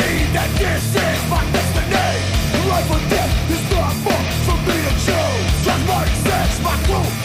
that this is my destiny. Life or death is not far from me to choose. Just Mark says my clue.